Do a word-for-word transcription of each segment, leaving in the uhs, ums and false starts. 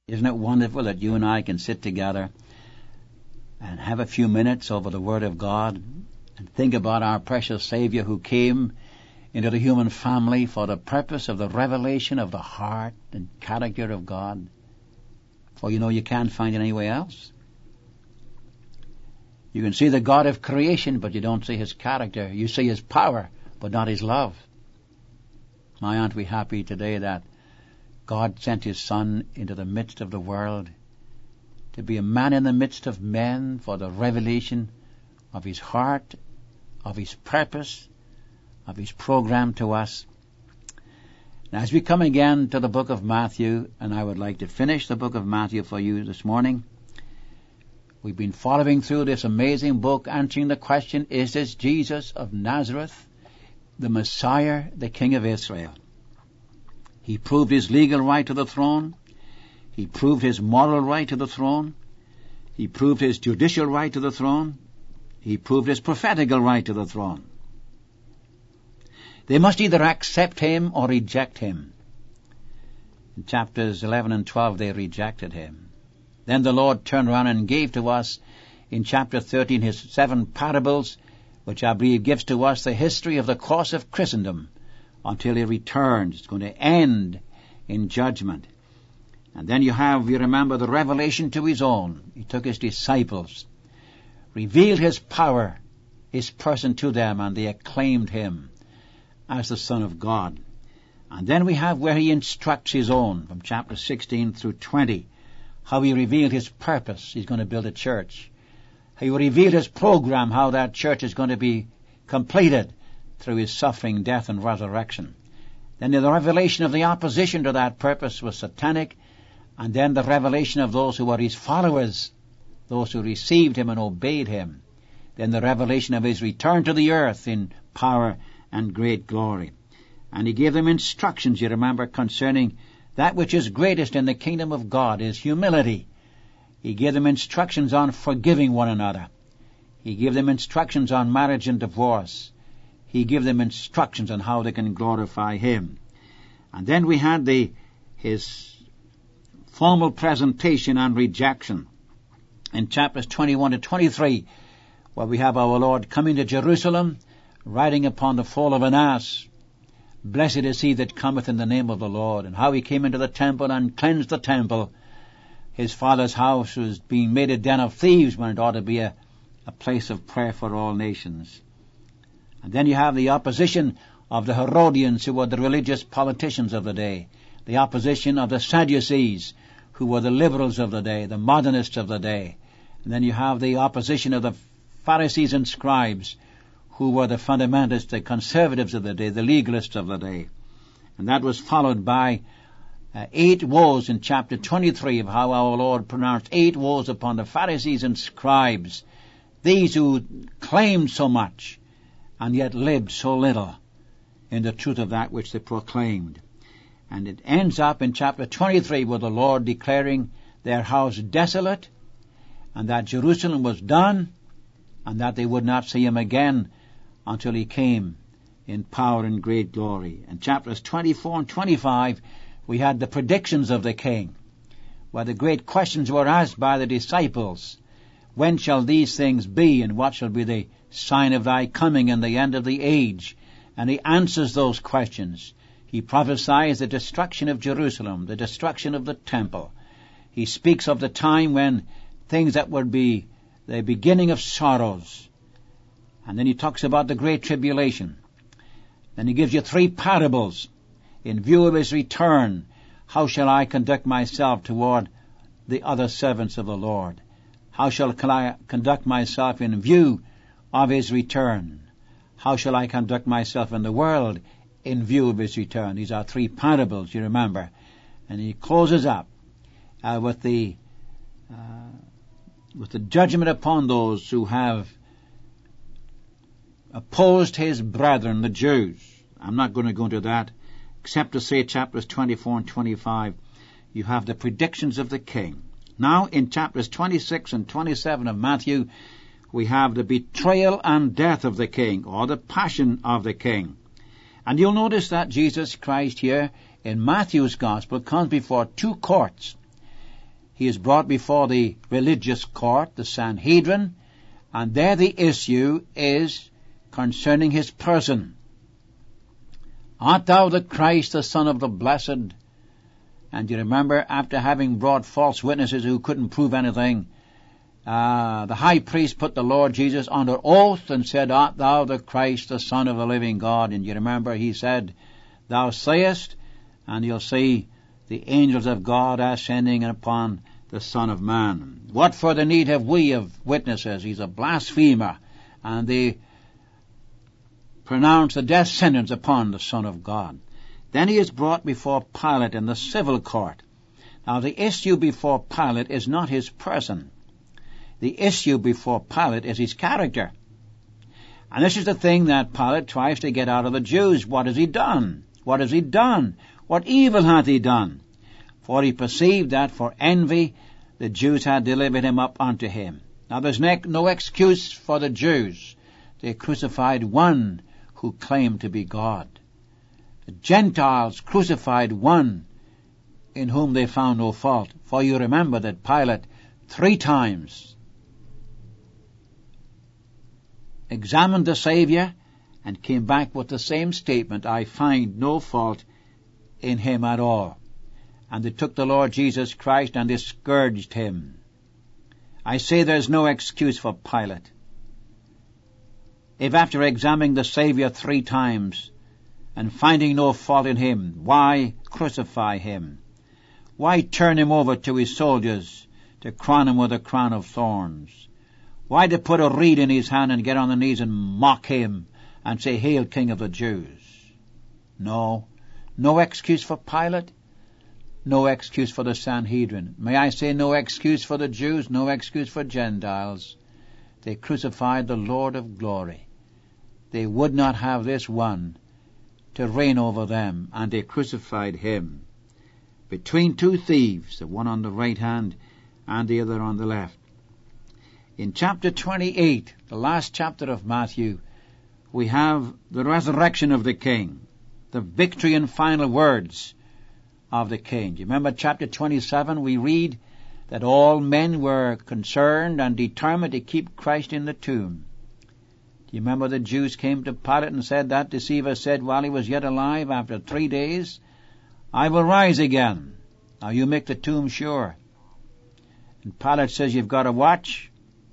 Isn't it wonderful that you and I can sit together and have a few minutes over the Word of God and think about our precious Savior who came into the human family for the purpose of the revelation of the heart and character of God? For you know you can't find it anywhere else. You can see the God of creation, but you don't see His character. You see His power, but not His love. My, aren't we happy today that God sent His Son into the midst of the world to be a man in the midst of men for the revelation of His heart, of His purpose, of His program to us. Now, as we come again to the book of Matthew, and I would like to finish the book of Matthew for you this morning. We've been following through this amazing book, answering the question, is this Jesus of Nazareth, the Messiah, the King of Israel? He proved His legal right to the throne. He proved His moral right to the throne. He proved His judicial right to the throne. He proved His prophetical right to the throne. They must either accept Him or reject Him. In chapters eleven and twelve, they rejected Him. Then the Lord turned around and gave to us in chapter thirteen His seven parables, which I believe gives to us the history of the course of Christendom until He returns. It's going to end in judgment. And then you have, you remember, the revelation to His own. He took His disciples, revealed His power, His person to them, and they acclaimed Him as the Son of God. And then we have where He instructs His own, from chapter sixteen through twenty, how He revealed His purpose. He's going to build a church. He revealed His program, how that church is going to be completed through His suffering, death, and resurrection. Then the revelation of the opposition to that purpose was satanic, and then the revelation of those who were His followers, those who received Him and obeyed Him. Then the revelation of His return to the earth in power and great glory. And He gave them instructions, you remember, concerning that which is greatest in the kingdom of God is humility. He gave them instructions on forgiving one another. He gave them instructions on marriage and divorce. He gave them instructions on how they can glorify Him. And then we had the His formal presentation and rejection in chapters twenty-one to twenty-three, where we have our Lord coming to Jerusalem, riding upon the foal of an ass. Blessed is he that cometh in the name of the Lord. And how He came into the temple and cleansed the temple. His Father's house was being made a den of thieves when it ought to be a, a place of prayer for all nations. And then you have the opposition of the Herodians, who were the religious politicians of the day. The opposition of the Sadducees, who were the liberals of the day, the modernists of the day. And then you have the opposition of the Pharisees and scribes, who were the fundamentalists, the conservatives of the day, the legalists of the day. And that was followed by uh, eight woes in chapter twenty-three of how our Lord pronounced eight woes upon the Pharisees and scribes, these who claimed so much and yet lived so little in the truth of that which they proclaimed. And it ends up in chapter twenty-three with the Lord declaring their house desolate, and that Jerusalem was done, and that they would not see Him again until He came in power and great glory. In chapters twenty-four and twenty-five, we had the predictions of the King, where the great questions were asked by the disciples. When shall these things be, and what shall be the sign of Thy coming and the end of the age? And He answers those questions. He prophesies the destruction of Jerusalem, the destruction of the temple. He speaks of the time when things that would be the beginning of sorrows. And then He talks about the great tribulation. Then He gives you three parables in view of His return. How shall I conduct myself toward the other servants of the Lord? How shall I conduct myself in view of His return? How shall I conduct myself in the world in view of His return? These are three parables, you remember. And He closes up uh, with the uh, with the judgment upon those who have opposed His brethren, the Jews. I'm not going to go into that, except to say chapters twenty-four and twenty-five, you have the predictions of the King. Now, in chapters twenty-six and twenty-seven of Matthew, we have the betrayal and death of the King, or the passion of the King. And you'll notice that Jesus Christ here in Matthew's Gospel comes before two courts. He is brought before the religious court, the Sanhedrin, and there the issue is concerning his person. Art thou the Christ, the Son of the Blessed? And you remember, after having brought false witnesses who couldn't prove anything, uh, the high priest put the Lord Jesus under oath and said, Art thou the Christ, the Son of the living God? And you remember, he said, Thou sayest, and you'll see the angels of God ascending upon the Son of Man. What further need have we of witnesses? He's a blasphemer. And they pronounce the death sentence upon the Son of God. Then he is brought before Pilate in the civil court. Now the issue before Pilate is not his person. The issue before Pilate is his character. And this is the thing that Pilate tries to get out of the Jews. What has he done? What has he done? What evil hath he done? For he perceived that for envy the Jews had delivered him up unto him. Now there's no excuse for the Jews. They crucified one who claimed to be God. The Gentiles crucified one in whom they found no fault. For you remember that Pilate three times examined the Savior and came back with the same statement, I find no fault in him at all. And they took the Lord Jesus Christ and they scourged him. I say there's no excuse for Pilate. If after examining the Savior three times and finding no fault in him, why crucify him? Why turn him over to his soldiers to crown him with a crown of thorns? Why to put a reed in his hand and get on the knees and mock him and say, Hail, King of the Jews? No. No excuse for Pilate. No excuse for the Sanhedrin. May I say no excuse for the Jews, no excuse for Gentiles. They crucified the Lord of glory. They would not have this one to reign over them, and they crucified him between two thieves, the one on the right hand and the other on the left. In chapter twenty-eight, the last chapter of Matthew, we have the resurrection of the King, the victory and final words of the King. Do you remember chapter twenty-seven? We read that all men were concerned and determined to keep Christ in the tomb. Do you remember the Jews came to Pilate and said, that deceiver said while he was yet alive, after three days, I will rise again. Now you make the tomb sure. And Pilate says, you've got to watch.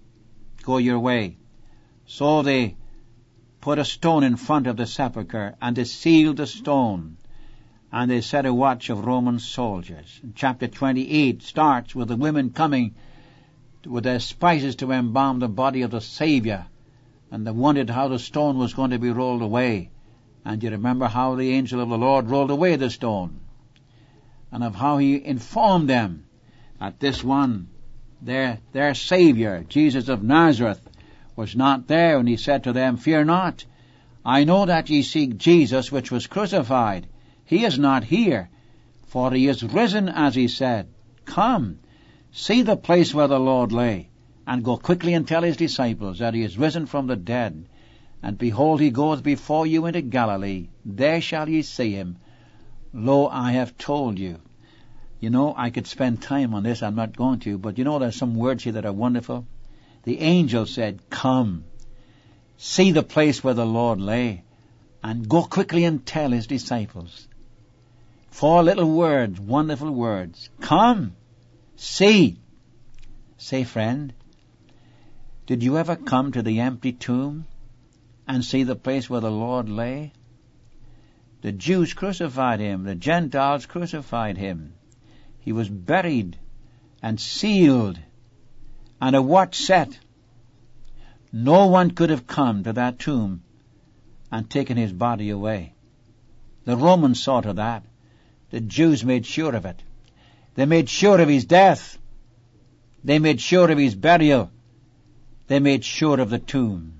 Go your way. So they put a stone in front of the sepulchre, and they sealed the stone, and they set a watch of Roman soldiers. And chapter twenty-eight starts with the women coming with their spices to embalm the body of the Savior, and they wondered how the stone was going to be rolled away. And you remember how the angel of the Lord rolled away the stone, and of how he informed them that this one, their, their Savior, Jesus of Nazareth, was not there. And he said to them, Fear not, I know that ye seek Jesus which was crucified. He is not here, for he is risen, as he said. Come, see the place where the Lord lay, and go quickly and tell his disciples that he is risen from the dead. And behold, he goeth before you into Galilee. There shall ye see him. Lo, I have told you. You know, I could spend time on this. I'm not going to. But you know, there's some words here that are wonderful. The angel said, Come, see the place where the Lord lay, and go quickly and tell his disciples. Four little words, wonderful words. Come, see. Say, friend, did you ever come to the empty tomb and see the place where the Lord lay? The Jews crucified him. The Gentiles crucified him. He was buried and sealed and a watch set. No one could have come to that tomb and taken his body away. The Romans saw to that. The Jews made sure of it. They made sure of his death. They made sure of his burial. They made sure of the tomb.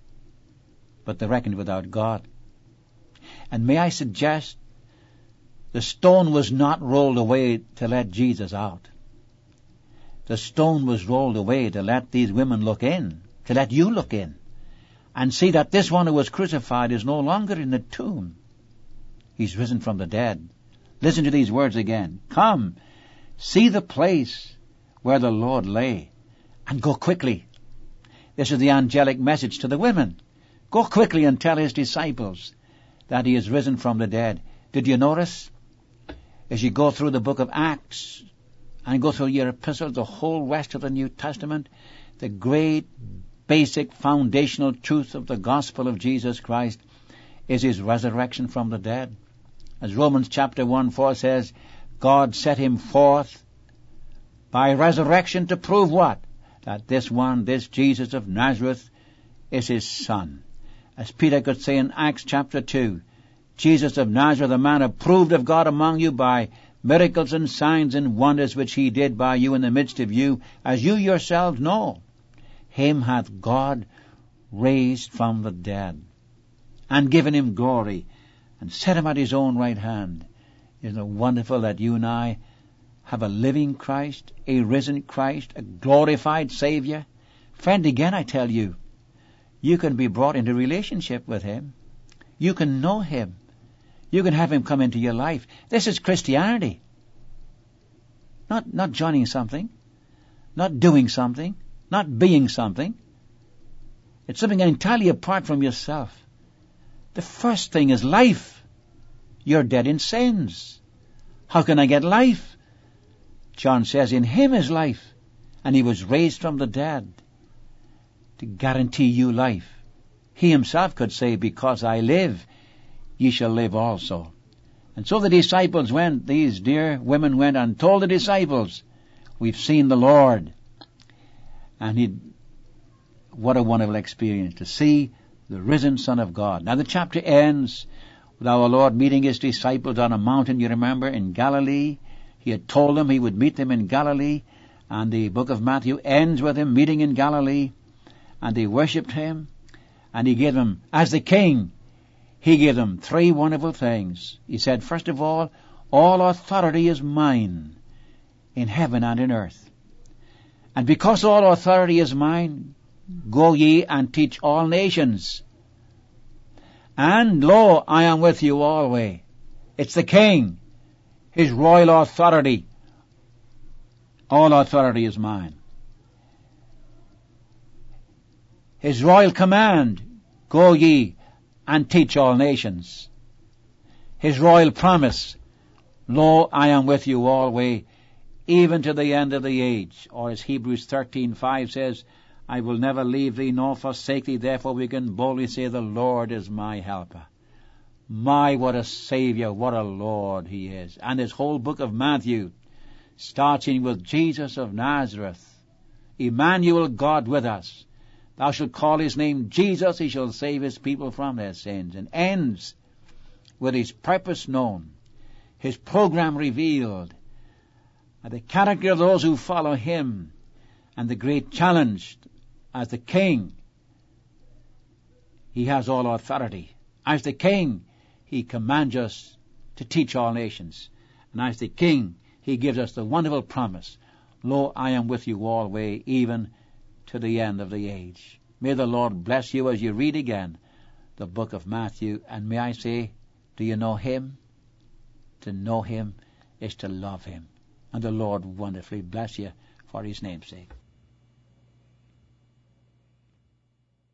But they reckoned without God. And may I suggest, the stone was not rolled away to let Jesus out. The stone was rolled away to let these women look in, to let you look in, and see that this one who was crucified is no longer in the tomb. He's risen from the dead. Listen to these words again. Come, see the place where the Lord lay, and go quickly. This is the angelic message to the women. Go quickly and tell his disciples that he is risen from the dead. Did you notice? As you go through the book of Acts and go through your epistles, the whole rest of the New Testament, the great basic foundational truth of the gospel of Jesus Christ is his resurrection from the dead. As Romans chapter one four says, God set him forth by resurrection to prove what? That this one, this Jesus of Nazareth, is his Son. As Peter could say in Acts chapter two, Jesus of Nazareth, a man approved of God among you by miracles and signs and wonders which he did by you in the midst of you, as you yourselves know. Him hath God raised from the dead, and given him glory, and set him at his own right hand. Isn't it wonderful that you and I have a living Christ, a risen Christ, a glorified Savior? Friend, again I tell you, you can be brought into relationship with him. You can know him. You can have him come into your life. This is Christianity. Not, not joining something, not doing something, not being something. It's something entirely apart from yourself. The first thing is life. You're dead in sins. How can I get life? John says, in him is life, and he was raised from the dead to guarantee you life. He himself could say, because I live, ye shall live also. And so the disciples went, these dear women went and told the disciples, we've seen the Lord. And he, what a wonderful experience to see the risen Son of God. Now the chapter ends with our Lord meeting his disciples on a mountain, you remember, in Galilee. He had told them he would meet them in Galilee, and the book of Matthew ends with him meeting in Galilee, and they worshipped him, and he gave them, as the King, he gave them three wonderful things. He said, first of all, all authority is mine in heaven and in earth. And because all authority is mine, go ye and teach all nations. And lo, I am with you always. It's the King, his royal authority. All authority is mine. His royal command, go ye and teach all nations. His royal promise, lo, I am with you always, even to the end of the age. Or as Hebrews thirteen five says, I will never leave thee nor forsake thee. Therefore we can boldly say, the Lord is my helper. My, what a Savior, what a Lord he is. And this whole book of Matthew, starting with Jesus of Nazareth, Emmanuel, God with us. Thou shalt call his name Jesus, he shall save his people from their sins. And ends with his purpose known, his program revealed, and the character of those who follow him, and the great challenge as the King. He has all authority. As the King, he commands us to teach all nations. And as the King, he gives us the wonderful promise, lo, I am with you always, even to the end of the age. May the Lord bless you as you read again the book of Matthew. And may I say, do you know him? To know him is to love him. And the Lord wonderfully bless you for his name's sake.